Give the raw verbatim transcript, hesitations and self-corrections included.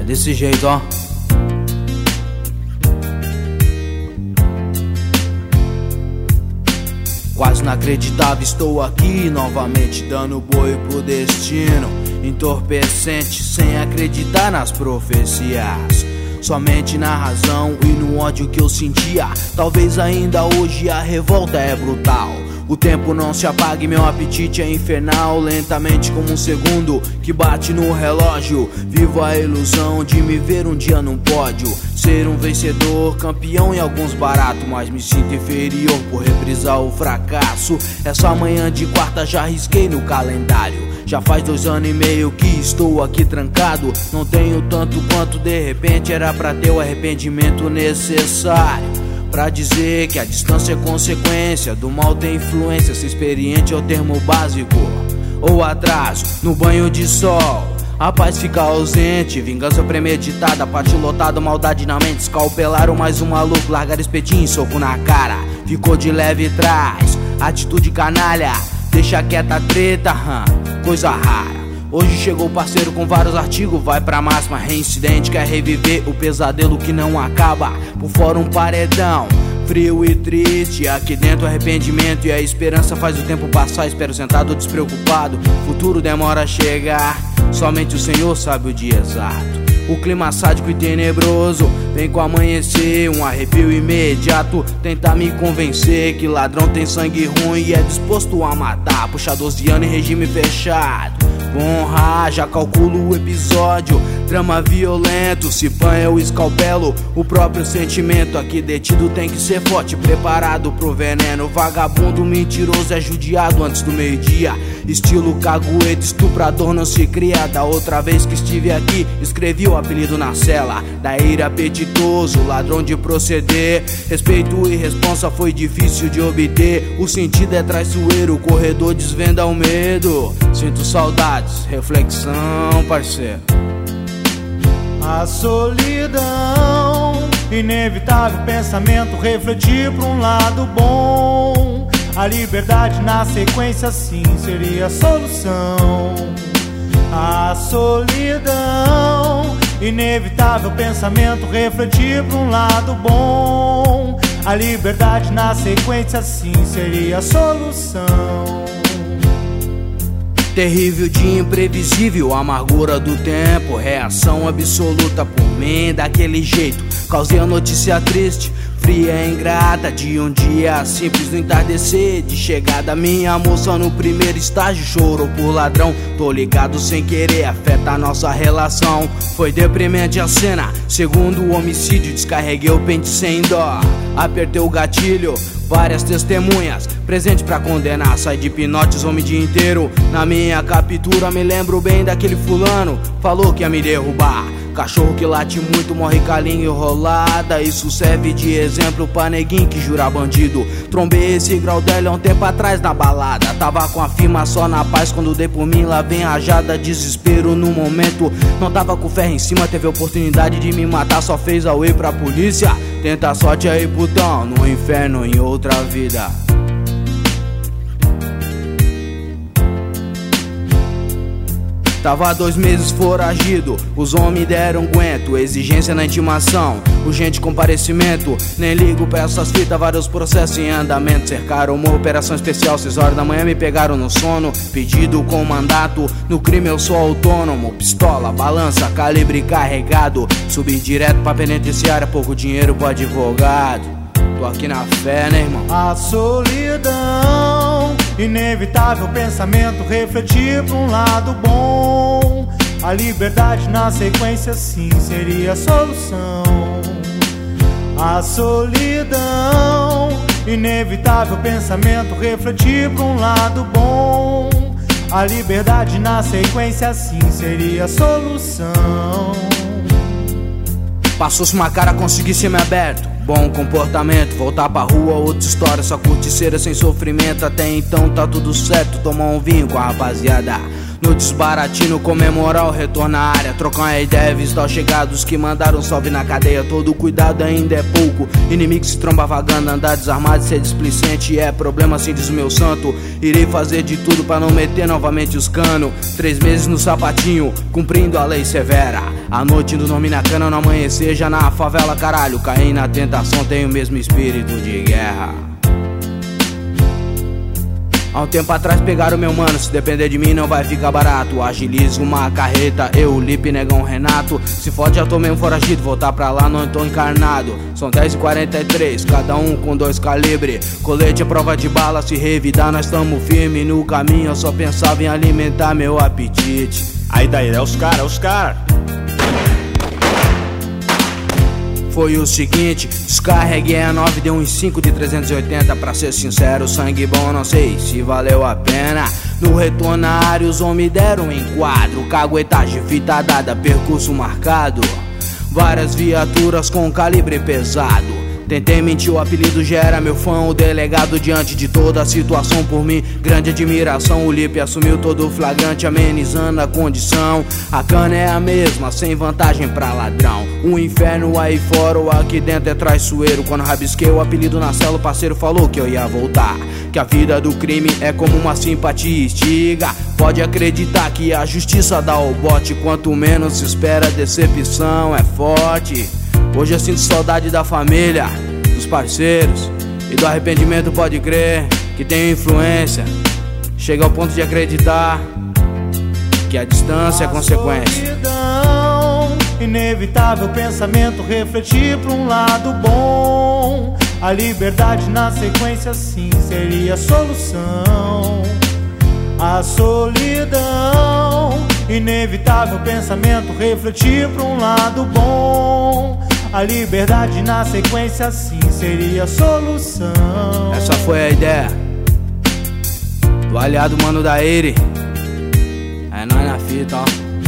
desse jeito, ó. Quase inacreditável, estou aqui novamente dando boi pro destino. Entorpecente, sem acreditar nas profecias, somente na razão e no ódio que eu sentia. Talvez ainda hoje a revolta é brutal. O tempo não se apaga e meu apetite é infernal. Lentamente como um segundo que bate no relógio, vivo a ilusão de me ver um dia num pódio, ser um vencedor, campeão em alguns baratos. Mas me sinto inferior por reprisar o fracasso. Essa manhã de quarta já risquei no calendário. Já faz dois anos e meio que estou aqui trancado. Não tenho tanto quanto de repente era pra ter o arrependimento necessário pra dizer que a distância é consequência do mal, tem influência. Ser experiente é o termo básico. Ou atraso no banho de sol, a paz fica ausente, vingança premeditada, parte lotada, maldade na mente. Escalpelaram mais um maluco, largar espetinho, soco na cara. Ficou de leve trás, atitude canalha, deixa quieta a treta, hum, coisa rara. Hoje chegou o parceiro com vários artigos, vai pra máxima, reincidente, quer reviver o pesadelo que não acaba. Por fora um paredão, frio e triste, aqui dentro arrependimento e a esperança faz o tempo passar. Espero sentado despreocupado, futuro demora a chegar, somente o Senhor sabe o dia exato. O clima sádico e tenebroso vem com amanhecer, um arrepio imediato tenta me convencer que ladrão tem sangue ruim e é disposto a matar. Puxa doze anos em regime fechado, vou honrar, já calculo o episódio. Drama violento, se pan é o escalpelo, o próprio sentimento. Aqui detido tem que ser forte, preparado pro veneno. Vagabundo mentiroso é judiado antes do meio-dia. Estilo cagueta, estuprador não se cria. Da outra vez que estive aqui, escrevi o apelido na cela. Daíra apetitoso, ladrão de proceder. Respeito e responsa foi difícil de obter. O sentido é traiçoeiro, o corredor desvenda o medo. Sinto saudades, reflexão, parceiro. A solidão, inevitável pensamento, refletir pra um lado bom. A liberdade na sequência sim seria a solução. A solidão, inevitável pensamento, refletir pra um lado bom. A liberdade na sequência sim seria a solução. Terrível dia imprevisível, amargura do tempo, reação absoluta por mim daquele jeito. Causei a notícia triste, fria e ingrata, de um dia simples no entardecer. De chegada minha moça no primeiro estágio, chorou por ladrão. Tô ligado sem querer, afeta a nossa relação. Foi deprimente a cena, segundo o homicídio. Descarreguei o pente sem dó, apertei o gatilho. Várias testemunhas, presente pra condenar. Sai de pinotes homem dia inteiro. Na minha captura me lembro bem daquele fulano, falou que ia me derrubar. Cachorro que late muito morre calinho enrolada. Isso serve de exemplo pra neguinho que jura bandido. Trombei esse Graudelli há um tempo atrás na balada. Tava com a firma só na paz, quando dei por mim lá vem rajada. Desespero no momento, não tava com ferro em cima. Teve a oportunidade de me matar, só fez away pra polícia. Tenta a sorte aí putão, no inferno em outra vida. Tava dois meses foragido, os homens deram guento. Exigência na intimação, urgente comparecimento. Nem ligo pra essas fitas, vários processos em andamento. Cercaram uma operação especial, seis horas da manhã me pegaram no sono. Pedido com mandato, no crime eu sou autônomo. Pistola, balança, calibre carregado. Subi direto pra penitenciária, pouco dinheiro pro advogado. Tô aqui na fé, né, irmão? A solidão, inevitável pensamento, refletir pra um lado bom. A liberdade na sequência sim seria a solução. A solidão, inevitável pensamento, refletir pra um lado bom. A liberdade na sequência sim seria a solução. Passou-se uma cara, consegui ser me aberto. Bom comportamento, voltar pra rua, outra história. Só curticeira sem sofrimento, até então tá tudo certo. Tomar um vinho com a rapaziada, No desbaratino comemorar o retorno à área, trocar uma ideia, vistar os chegados que mandaram salve na cadeia. Todo cuidado ainda é pouco, inimigo se tromba vagando, andar desarmado e ser displicente é problema, assim diz o meu santo. Irei fazer de tudo pra não meter novamente os canos. Três meses no sapatinho, cumprindo a lei severa. A noite do nome na cana, no amanhecer já na favela, caralho. Caí na tentação, tenho o mesmo espírito de guerra. Há um tempo atrás pegaram meu mano, se depender de mim não vai ficar barato. Agilizo uma carreta, eu, Lipe, Negão, Renato. Se fode já tô mesmo foragido, voltar pra lá não tô encarnado. São dez e quarenta e três, cada um com dois calibre. Colete é prova de bala, se revidar nós tamo firme. No caminho eu só pensava em alimentar meu apetite. Aí daí, é os cara, é os cara. Foi o seguinte, descarreguei a nove, deu uns cinco de trezentos e oitenta. Pra ser sincero, sangue bom, não sei se valeu a pena. No retorno à área os homens deram um enquadro, caguetagem, fita dada, percurso marcado. Várias viaturas com calibre pesado. Tentei mentir, o apelido já era meu fã, o delegado diante de toda a situação por mim. Grande admiração, o Lipe assumiu todo o flagrante, amenizando a condição. A cana é a mesma, sem vantagem pra ladrão. O inferno aí fora, o aqui dentro é traiçoeiro. Quando rabisquei o apelido na cela, o parceiro falou que eu ia voltar. Que a vida do crime é como uma simpatia estiga. Pode acreditar que a justiça dá o bote, quanto menos se espera a decepção é forte. Hoje eu sinto saudade da família, dos parceiros e do arrependimento, pode crer que tenho influência. Chega ao ponto de acreditar que a distância é consequência. Solidão, inevitável pensamento refletir pra um lado bom. A liberdade na sequência sim seria a solução. A solidão, inevitável pensamento refletir pra um lado bom. A liberdade na sequência sim seria a solução. Essa foi a ideia do aliado mano da Eire. É nóis na fita, ó.